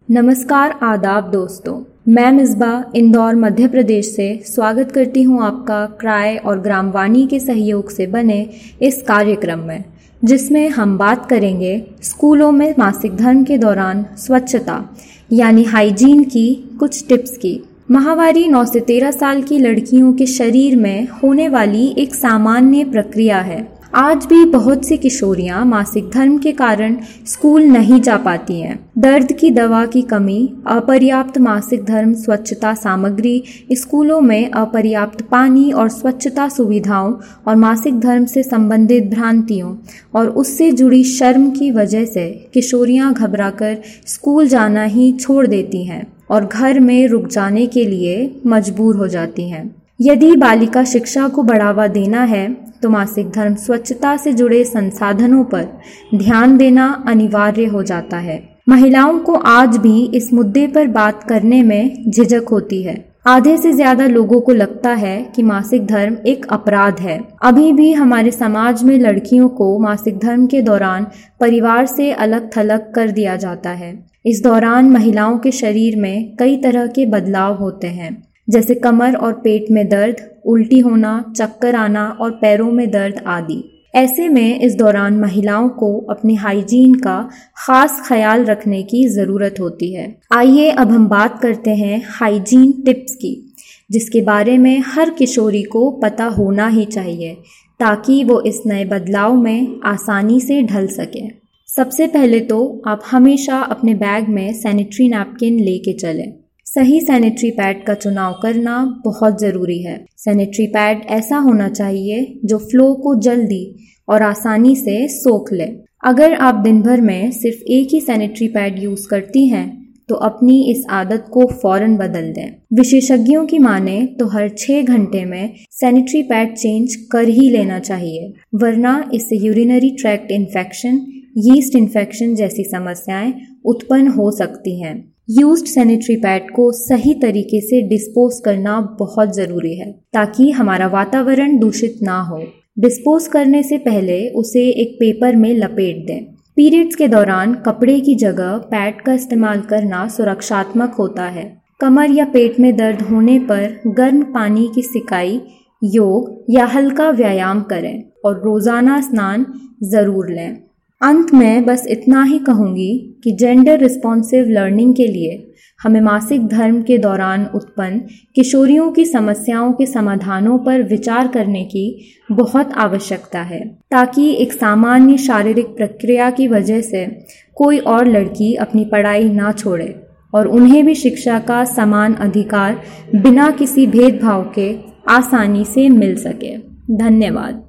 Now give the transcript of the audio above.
नमस्कार, आदाब दोस्तों। मैं मिसबा इंदौर मध्य प्रदेश से स्वागत करती हूं आपका क्राय और ग्रामवाणी के सहयोग से बने इस कार्यक्रम में, जिसमें हम बात करेंगे स्कूलों में मासिक धर्म के दौरान स्वच्छता यानी हाइजीन की कुछ टिप्स की। माहवारी 9 से 13 साल की लड़कियों के शरीर में होने वाली एक सामान्य प्रक्रिया है। आज भी बहुत सी किशोरियां मासिक धर्म के कारण स्कूल नहीं जा पाती हैं। दर्द की दवा की कमी, अपर्याप्त मासिक धर्म स्वच्छता सामग्री, स्कूलों में अपर्याप्त पानी और स्वच्छता सुविधाओं और मासिक धर्म से संबंधित भ्रांतियों और उससे जुड़ी शर्म की वजह से किशोरियां घबराकर स्कूल जाना ही छोड़ देती हैं और घर में रुक जाने के लिए मजबूर हो जाती हैं। यदि बालिका शिक्षा को बढ़ावा देना है तो मासिक धर्म स्वच्छता से जुड़े संसाधनों पर ध्यान देना अनिवार्य हो जाता है। महिलाओं को आज भी इस मुद्दे पर बात करने में झिझक होती है। आधे से ज्यादा लोगों को लगता है कि मासिक धर्म एक अपराध है। अभी भी हमारे समाज में लड़कियों को मासिक धर्म के दौरान परिवार से अलग थलग कर दिया जाता है। इस दौरान महिलाओं के शरीर में कई तरह के बदलाव होते हैं, जैसे कमर और पेट में दर्द, उल्टी होना, चक्कर आना और पैरों में दर्द आदि। ऐसे में इस दौरान महिलाओं को अपनी हाइजीन का खास ख्याल रखने की जरूरत होती है। आइए अब हम बात करते हैं हाइजीन टिप्स की, जिसके बारे में हर किशोरी को पता होना ही चाहिए ताकि वो इस नए बदलाव में आसानी से ढल सके। सबसे पहले तो आप हमेशा अपने बैग में सैनिटरी नैपकिन लेके चलें। सही सैनिटरी पैड का चुनाव करना बहुत ज़रूरी है। सैनिटरी पैड ऐसा होना चाहिए जो फ्लो को जल्दी और आसानी से सोख ले। अगर आप दिन भर में सिर्फ एक ही सैनिटरी पैड यूज़ करती हैं तो अपनी इस आदत को फौरन बदल दें। विशेषज्ञों की माने तो हर 6 घंटे में सैनिटरी पैड चेंज कर ही लेना चाहिए, वरना इससे urinary tract infection, yeast infection जैसी समस्याएं उत्पन्न हो सकती हैं। यूज्ड सैनिटरी पैड को सही तरीके से डिस्पोज करना बहुत ज़रूरी है ताकि हमारा वातावरण दूषित ना हो। डिस्पोज करने से पहले उसे एक पेपर में लपेट दें। पीरियड्स के दौरान कपड़े की जगह पैड का इस्तेमाल करना सुरक्षात्मक होता है। कमर या पेट में दर्द होने पर गर्म पानी की सिकाई, योग या हल्का व्यायाम करें और रोज़ाना स्नान ज़रूर लें। अंत में बस इतना ही कहूँगी कि जेंडर रिस्पॉन्सिव लर्निंग के लिए हमें मासिक धर्म के दौरान उत्पन्न किशोरियों की समस्याओं के समाधानों पर विचार करने की बहुत आवश्यकता है, ताकि एक सामान्य शारीरिक प्रक्रिया की वजह से कोई और लड़की अपनी पढ़ाई ना छोड़े और उन्हें भी शिक्षा का समान अधिकार बिना किसी भेदभाव के आसानी से मिल सके। धन्यवाद।